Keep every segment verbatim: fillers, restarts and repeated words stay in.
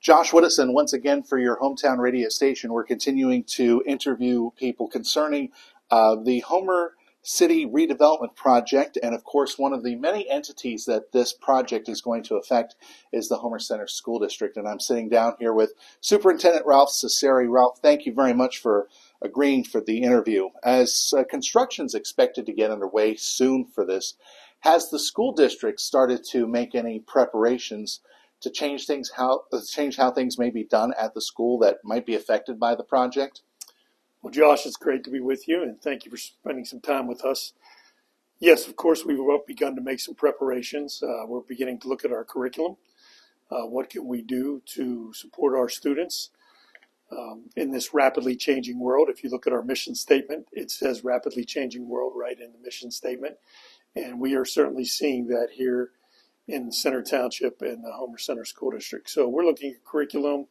Josh Woodison, once again for your hometown radio station. We're continuing to interview people concerning uh, the Homer City Redevelopment Project. And of course, one of the many entities that this project is going to affect is the Homer Center School District. And I'm sitting down here with Superintendent Ralph Cesari. Ralph, thank you very much for agreeing for the interview. As uh, construction is expected to get underway soon for this, has the school district started to make any preparations to change things how change how things may be done at the school that might be affected by the project? Well, Josh, it's great to be with you, and thank you for spending some time with us. Yes, of course, we've begun to make some preparations. Uh, we're beginning to look at our curriculum. Uh, what can we do to support our students um, in this rapidly changing world? If you look at our mission statement, it says rapidly changing world right in the mission statement, and we are certainly seeing that here in Center Township and the Homer Center School District. So we're looking at curriculum.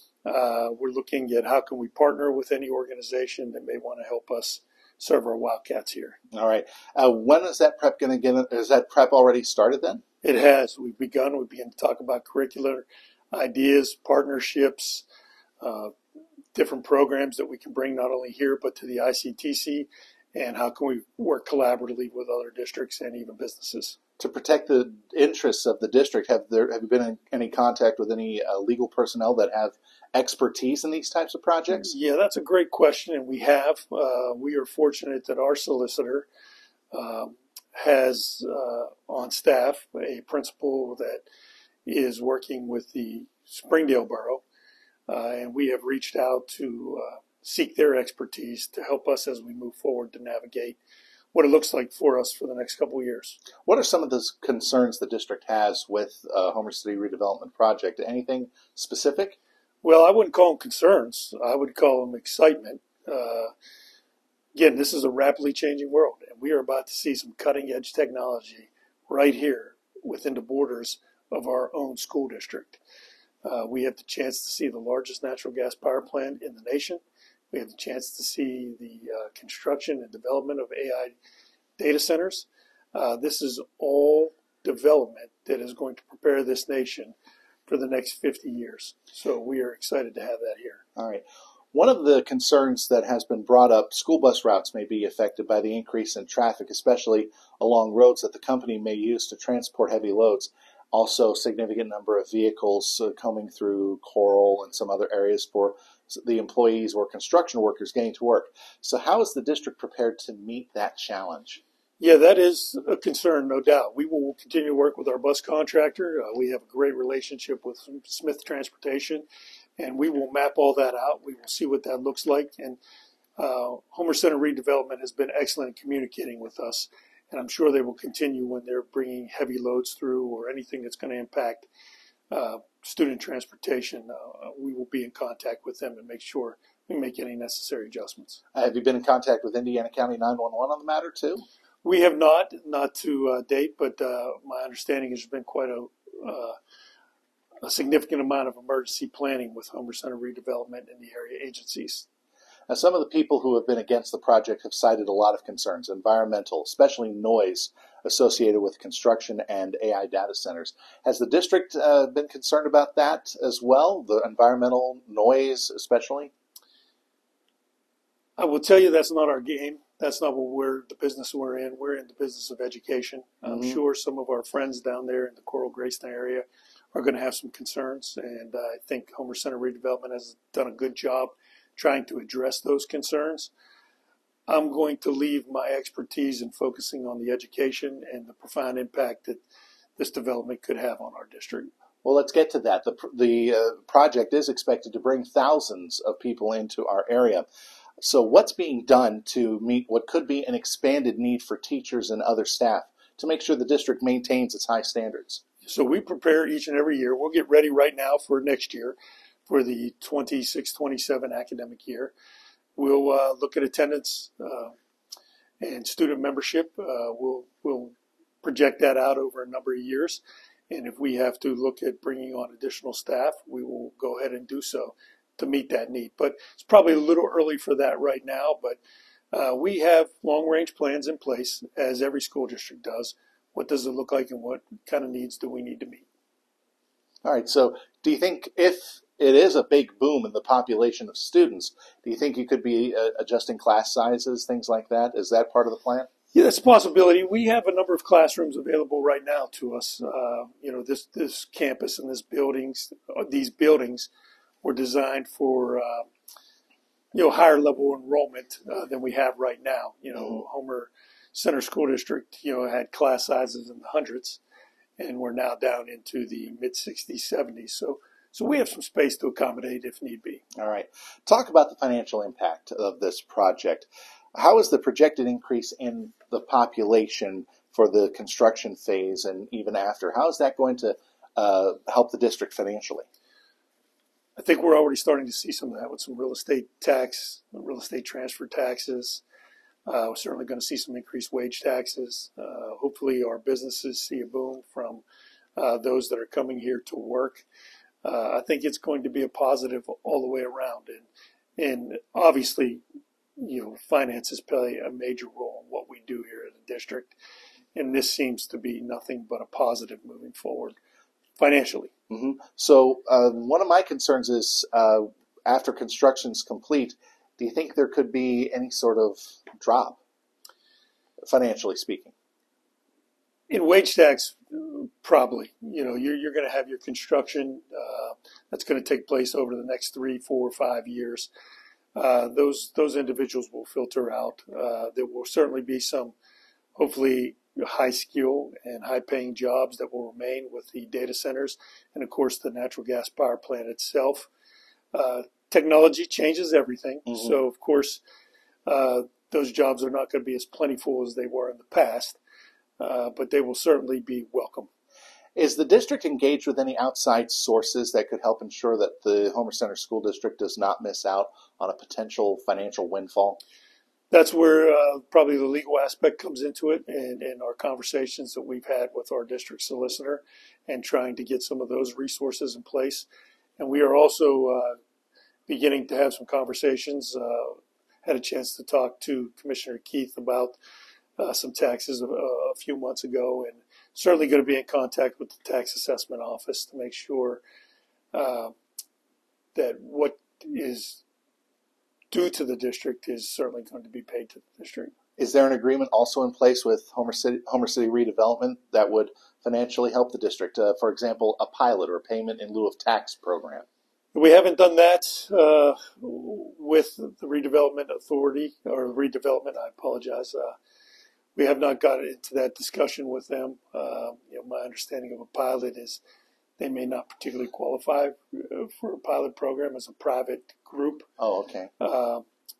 Uh, we're looking at how can we partner with any organization that may want to help us serve our Wildcats here. All right. Uh, when is that prep going to get? Is that prep already started then? It has. We've begun. We begin to talk about curricular ideas, partnerships, uh, different programs that we can bring not only here but to the I C T C, and how can we work collaboratively with other districts and even businesses. To protect the interests of the district, have there have you been in any contact with any uh, legal personnel that have expertise in these types of projects? Yeah, that's a great question, and we have. Uh, we are fortunate that our solicitor um, has uh, on staff a principal that is working with the Springdale Borough, uh, and we have reached out to uh, seek their expertise to help us as we move forward to navigate what it looks like for us for the next couple of years. What are some of the concerns the district has with uh, Homer City Redevelopment Project? Anything specific? Well, I wouldn't call them concerns. I would call them excitement. Uh, again, this is a rapidly changing world, and we are about to see some cutting-edge technology right here within the borders of our own school district. Uh, we have the chance to see the largest natural gas power plant in the nation. We have the chance to see the uh, construction and development of A I data centers. Uh, this is all development that is going to prepare this nation for the next fifty years. So we are excited to have that here. All right. One of the concerns that has been brought up, school bus routes may be affected by the increase in traffic, especially along roads that the company may use to transport heavy loads. Also, significant number of vehicles uh, coming through Coral and some other areas for the employees or construction workers getting to work. So how is the district prepared to meet that challenge? Yeah, that is a concern, no doubt. We will continue to work with our bus contractor. Uh, we have a great relationship with Smith Transportation, and we will map all that out. We will see what that looks like. And uh, Homer Center Redevelopment has been excellent in communicating with us, and I'm sure they will continue when they're bringing heavy loads through or anything that's going to impact uh, student transportation. Uh, we will be in contact with them and make sure we make any necessary adjustments. Uh, have you been in contact with Indiana County nine one one on the matter too? We have not, not to uh, date, but uh, my understanding is there's been quite a, uh, a significant amount of emergency planning with Homer Center Redevelopment and the area agencies. Now, some of the people who have been against the project have cited a lot of concerns, environmental, especially noise associated with construction and A I data centers. Has the district uh, been concerned about that as well, the environmental noise especially? I will tell you that's not our game. That's not what we're the business we're in. We're in the business of education. I'm mm-hmm. sure some of our friends down there in the Coral Greyston area are going to have some concerns, and uh, I think Homer Center Redevelopment has done a good job trying to address those concerns. I'm going to leave my expertise in focusing on the education and the profound impact that this development could have on our district. Well, let's get to that. The, the uh, project is expected to bring thousands of people into our area. So what's being done to meet what could be an expanded need for teachers and other staff to make sure the district maintains its high standards? So we prepare each and every year. We'll get ready right now for next year, for the twenty-six twenty-seven academic year. We'll uh, look at attendance uh, and student membership. Uh, we'll, we'll project that out over a number of years. And if we have to look at bringing on additional staff, we will go ahead and do so to meet that need. But it's probably a little early for that right now, but uh, we have long-range plans in place, as every school district does. What does it look like and what kind of needs do we need to meet? All right, so do you think if it is a big boom in the population of students. Do you think you could be uh, adjusting class sizes, things like that? Is that part of the plan? Yeah, that's a possibility. We have a number of classrooms available right now to us. Uh, you know, this this campus and this buildings, these buildings, were designed for uh, you know higher level enrollment uh, than we have right now. You know, mm-hmm. Homer Center School District, you know, had class sizes in the hundreds, and we're now down into the mid sixties, seventies. So. So we have some space to accommodate if need be. All right. Talk about the financial impact of this project. How is the projected increase in the population for the construction phase and even after? How is that going to uh, help the district financially? I think we're already starting to see some of that with some real estate tax, real estate transfer taxes. Uh, we're certainly going to see some increased wage taxes. Uh, hopefully our businesses see a boom from uh, those that are coming here to work. Uh, I think it's going to be a positive all the way around. And, and obviously, you know, finances play a major role in what we do here in the district. And this seems to be nothing but a positive moving forward financially. Mm-hmm. So uh, one of my concerns is uh, after construction's complete, do you think there could be any sort of drop, financially speaking? In wage tax, probably. You know, you're you're going to have your construction uh, that's going to take place over the next three, four, five years. Uh, those those individuals will filter out. Uh, there will certainly be some, hopefully, high skill and high paying jobs that will remain with the data centers, and of course the natural gas power plant itself. Uh, technology changes everything, mm-hmm. so of course uh, those jobs are not going to be as plentiful as they were in the past. Uh, but they will certainly be welcome. Is the district engaged with any outside sources that could help ensure that the Homer Center School District does not miss out on a potential financial windfall? That's where uh, probably the legal aspect comes into it, and, and our conversations that we've had with our district solicitor and trying to get some of those resources in place. And we are also uh, beginning to have some conversations. Uh, had a chance to talk to Commissioner Keith about Uh, some taxes a, a few months ago, and certainly going to be in contact with the tax assessment office to make sure uh, that what is due to the district is certainly going to be paid to the district. Is there an agreement also in place with Homer City, Homer City Redevelopment that would financially help the district? Uh, for example, a pilot or a payment in lieu of tax program? We haven't done that uh, with the redevelopment authority, or redevelopment, I apologize. Uh, We have not gotten into that discussion with them. Uh, you know, my understanding of a pilot is they may not particularly qualify for a pilot program as a private group. Oh, okay. Uh,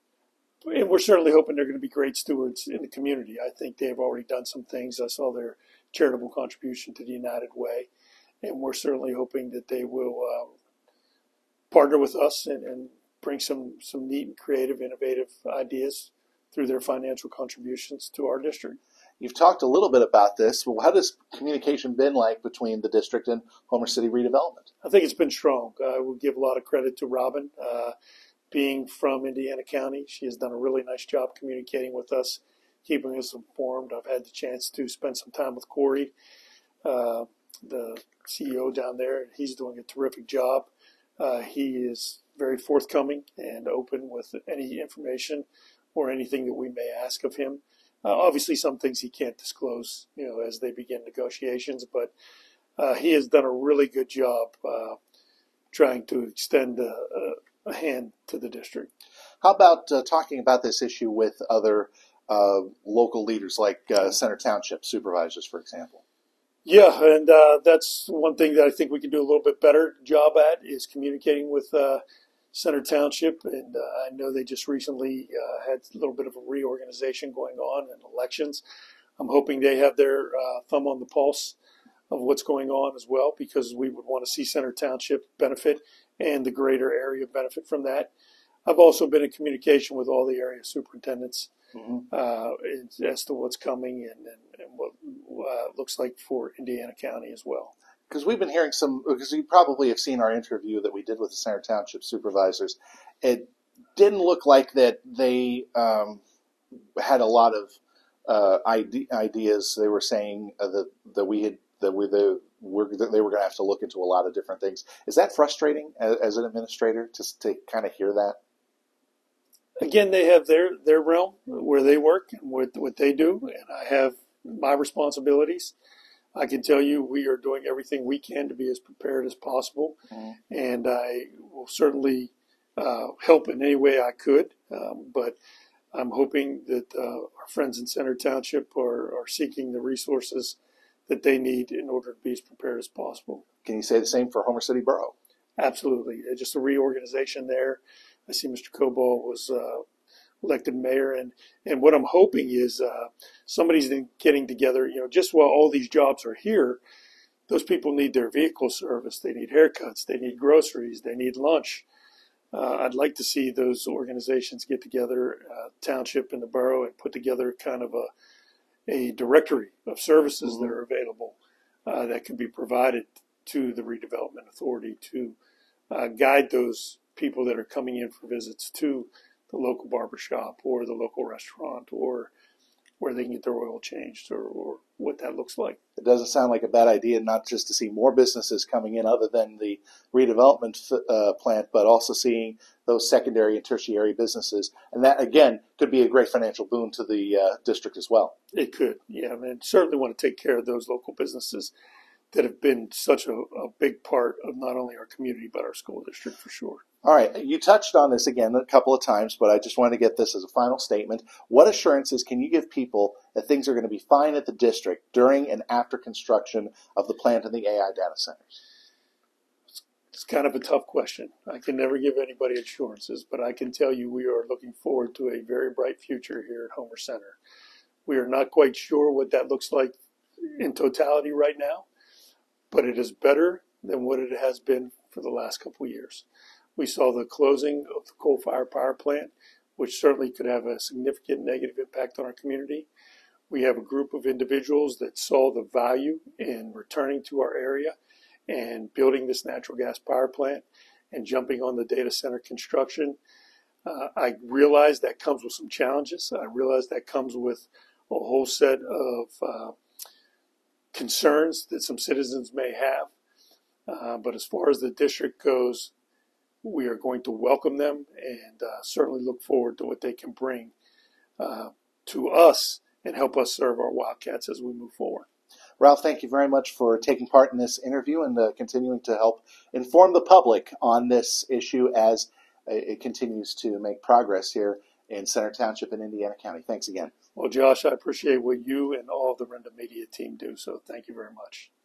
and we're certainly hoping they're going to be great stewards in the community. I think they've already done some things. I saw their charitable contribution to the United Way, and we're certainly hoping that they will uh, partner with us and, and bring some some neat and creative, innovative ideas through their financial contributions to our district. You've talked a little bit about this. Well, how has communication been like between the district and Homer City Redevelopment? I think it's been strong. I will give a lot of credit to Robin. Uh, being from Indiana County, she has done a really nice job communicating with us, keeping us informed. I've had the chance to spend some time with Corey, uh, the C E O down there. He's doing a terrific job. Uh, he is very forthcoming and open with any information or anything that we may ask of him. Uh, obviously, some things he can't disclose, you know, as they begin negotiations, but uh, he has done a really good job uh, trying to extend a, a hand to the district. How about uh, talking about this issue with other uh, local leaders like uh, Center Township supervisors, for example? Yeah, and uh, that's one thing that I think we can do a little bit better job at is communicating with uh, Center Township, and uh, I know they just recently uh, had a little bit of a reorganization going on in elections. I'm hoping they have their uh, thumb on the pulse of what's going on as well, because we would want to see Center Township benefit and the greater area benefit from that. I've also been in communication with all the area superintendents mm-hmm. uh, as to what's coming and, and, and what uh, looks like for Indiana County as well. Because we've been hearing some, because you probably have seen our interview that we did with the Center Township supervisors. It didn't look like that they um, had a lot of uh, ide- ideas. They were saying uh, that, that we had, that we, the, we're, they were going to have to look into a lot of different things. Is that frustrating as, as an administrator to, to kind of hear that? Again, they have their, their realm where they work and what, what they do, and I have my responsibilities. I can tell you we are doing everything we can to be as prepared as possible, mm-hmm. and I will certainly uh, help in any way I could, um, but I'm hoping that uh, our friends in Center Township are, are seeking the resources that they need in order to be as prepared as possible. Can you say the same for Homer City Borough? Absolutely. Just a reorganization there. I see Mister Cobalt was uh, elected mayor, and, and what I'm hoping is uh, somebody's getting together, you know, just while all these jobs are here, those people need their vehicle service, they need haircuts, they need groceries, they need lunch. Uh, I'd like to see those organizations get together, uh, township and the borough, and put together kind of a, a directory of services mm-hmm. that are available uh, that can be provided to the redevelopment authority to uh, guide those people that are coming in for visits to the local barbershop or the local restaurant or where they can get their oil changed or, or what that looks like. It doesn't sound like a bad idea, not just to see more businesses coming in other than the redevelopment uh, plant, but also seeing those secondary and tertiary businesses. And that, again, could be a great financial boon to the uh, district as well. It could, yeah. I mean, certainly want to take care of those local businesses that have been such a, a big part of not only our community, but our school district for sure. All right. You touched on this again a couple of times, but I just wanted to get this as a final statement. What assurances can you give people that things are going to be fine at the district during and after construction of the plant and the A I data centers? It's kind of a tough question. I can never give anybody assurances, but I can tell you we are looking forward to a very bright future here at Homer Center. We are not quite sure what that looks like in totality right now, but it is better than what it has been for the last couple of years. We saw the closing of the coal-fired power plant, which certainly could have a significant negative impact on our community. We have a group of individuals that saw the value in returning to our area and building this natural gas power plant and jumping on the data center construction. Uh, I realize that comes with some challenges. I realize that comes with a whole set of uh, concerns that some citizens may have. Uh, but as far as the district goes, we are going to welcome them and uh, certainly look forward to what they can bring uh, to us and help us serve our Wildcats as we move forward. Ralph, thank you very much for taking part in this interview and uh, continuing to help inform the public on this issue as it continues to make progress here in Center Township and Indiana County. Thanks again. Well, Josh, I appreciate what you and all of the Renda Media team do, so thank you very much.